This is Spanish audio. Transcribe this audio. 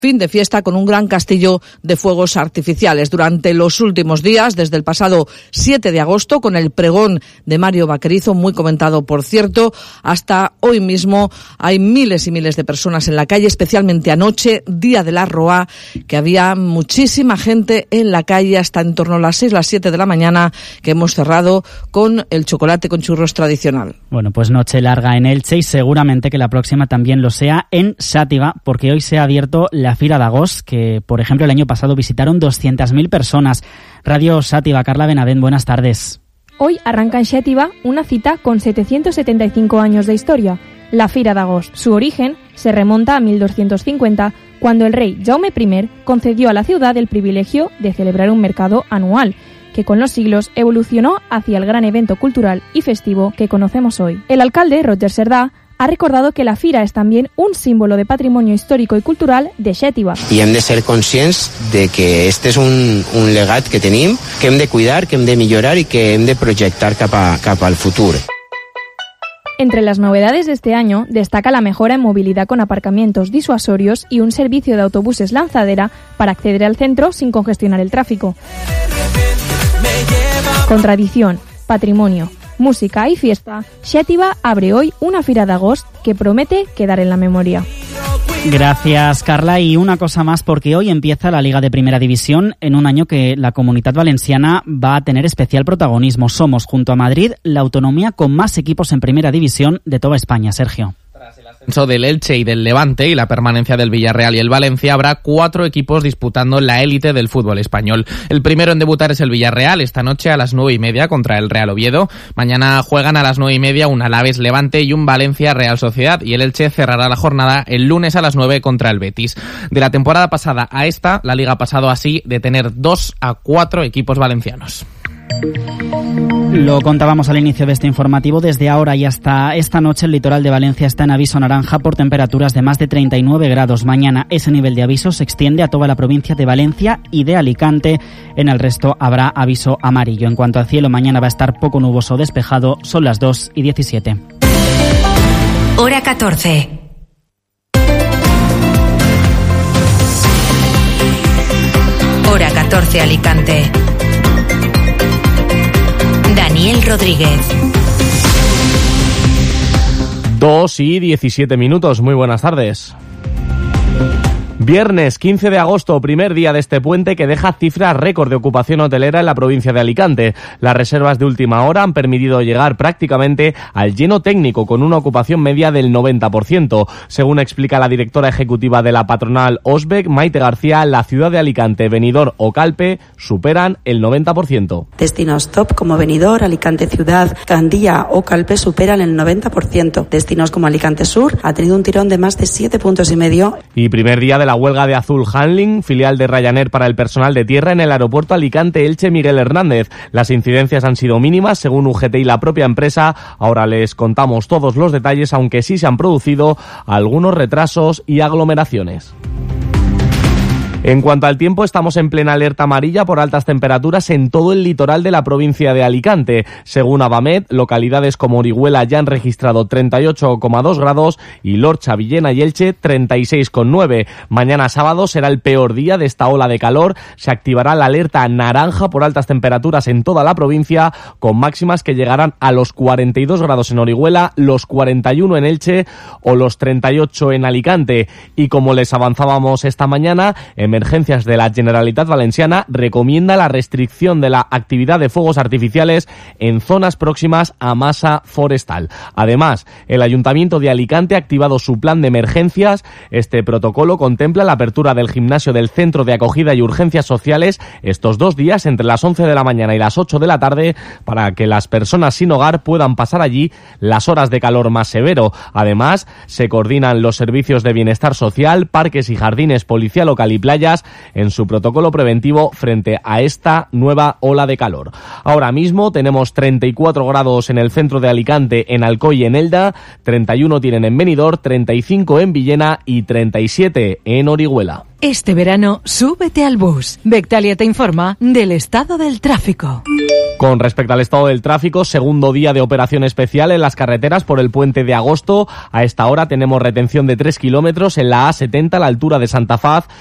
fin de fiesta con un gran castillo de fuegos artificiales. Durante los últimos días, desde el pasado 7 de agosto, con el pregón de Mario Vaquerizo, muy comentado por cierto, hasta hoy mismo hay miles y miles de personas en la calle, especialmente anoche, día de la Roa, que había muchísima gente en la calle hasta en torno a las 6, las 7 de la mañana, que hemos cerrado con el chocolate con churros tradicional. Bueno, pues noche larga en Elche y seguramente que la próxima también lo sea en Xàtiva, porque hoy se ha abierto la Fira d'Agost, que por ejemplo el año pasado visitaron 200.000 personas. Radio Xàtiva, Carla Benavent, buenas tardes. Hoy arranca en Xàtiva una cita con 775 años de historia, la Fira d'Agost. Su origen se remonta a 1250, cuando el rey Jaume I concedió a la ciudad el privilegio de celebrar un mercado anual, que con los siglos evolucionó hacia el gran evento cultural y festivo que conocemos hoy. El alcalde, Roger Cerdà, ha recordado que la fira és també un símbolo de patrimoni històric i cultural de Xàtiva. I hem de ser conscients de que este és un legat que tenim, que hem de cuidar, que hem de millorar i que hem de projectar cap al futur. Entre las novedades de este año destaca la mejora en movilidad con aparcamientos disuasorios y un servicio de autobuses lanzadera para acceder al centro sin congestionar el tráfico. Con tradición, patrimonio, música y fiesta, Xàtiva abre hoy una Fira d'Agost que promete quedar en la memoria. Gracias, Carla. Y una cosa más, porque hoy empieza la Liga de Primera División en un año que la Comunitat Valenciana va a tener especial protagonismo. Somos, junto a Madrid, la autonomía con más equipos en Primera División de toda España. Sergio. Tras el ascenso del Elche y del Levante y la permanencia del Villarreal y el Valencia, habrá 4 equipos disputando la élite del fútbol español. El primero en debutar es el Villarreal, esta noche a las 9:30 contra el Real Oviedo. Mañana juegan a las 9:30 un Alavés Levante y un Valencia Real Sociedad, y el Elche cerrará la jornada el lunes a las 9 contra el Betis. De la temporada pasada a esta, la Liga ha pasado así de tener 2 a 4 equipos valencianos. Lo contábamos al inicio de este informativo. Desde ahora y hasta esta noche el litoral de Valencia está en aviso naranja por temperaturas de más de 39 grados. Mañana ese nivel de aviso se extiende a toda la provincia de Valencia y de Alicante. En el resto habrá aviso amarillo. En cuanto al cielo, mañana va a estar poco nuboso o despejado. Son las 2:17. Hora 14. Hora 14 Alicante. Daniel Rodríguez. 2:17. Muy buenas tardes. Viernes 15 de agosto, primer día de este puente que deja cifras récord de ocupación hotelera en la provincia de Alicante. Las reservas de última hora han permitido llegar prácticamente al lleno técnico con una ocupación media del 90%. Según explica la directora ejecutiva de la patronal Osbec, Maite García, la ciudad de Alicante, Benidorm o Calpe superan el 90%. Destinos top como Benidorm, Alicante Ciudad, Gandía o Calpe superan el 90%. Destinos como Alicante Sur ha tenido un tirón de más de 7,5 puntos. Y primer día de la huelga de Azul Handling, filial de Ryanair para el personal de tierra en el aeropuerto Alicante-Elche Miguel Hernández. Las incidencias han sido mínimas, según UGT y la propia empresa. Ahora les contamos todos los detalles, aunque sí se han producido algunos retrasos y aglomeraciones. En cuanto al tiempo, estamos en plena alerta amarilla por altas temperaturas en todo el litoral de la provincia de Alicante. Según Abamet, localidades como Orihuela ya han registrado 38,2 grados y Lorcha, Villena y Elche 36,9. Mañana sábado será el peor día de esta ola de calor. Se activará la alerta naranja por altas temperaturas en toda la provincia, con máximas que llegarán a los 42 grados en Orihuela, los 41 en Elche o los 38 en Alicante. Y como les avanzábamos esta mañana, Emergencias de la Generalitat Valenciana recomienda la restricción de la actividad de fuegos artificiales en zonas próximas a masa forestal. Además, el Ayuntamiento de Alicante ha activado su plan de emergencias. Este protocolo contempla la apertura del gimnasio del Centro de Acogida y Urgencias Sociales estos 2 días entre las 11 de la mañana y las 8 de la tarde para que las personas sin hogar puedan pasar allí las horas de calor más severo. Además, se coordinan los servicios de bienestar social, parques y jardines, policía local y playas en su protocolo preventivo frente a esta nueva ola de calor. Ahora mismo tenemos 34 grados en el centro de Alicante, en Alcoy y en Elda, 31 tienen en Benidorm, 35 en Villena y 37 en Orihuela. Este verano, súbete al bus. Bectalia te informa del estado del tráfico. Con respecto al estado del tráfico, segundo día de operación especial en las carreteras por el puente de agosto. A esta hora tenemos retención de 3 kilómetros en la A70 a la altura de Santa Faz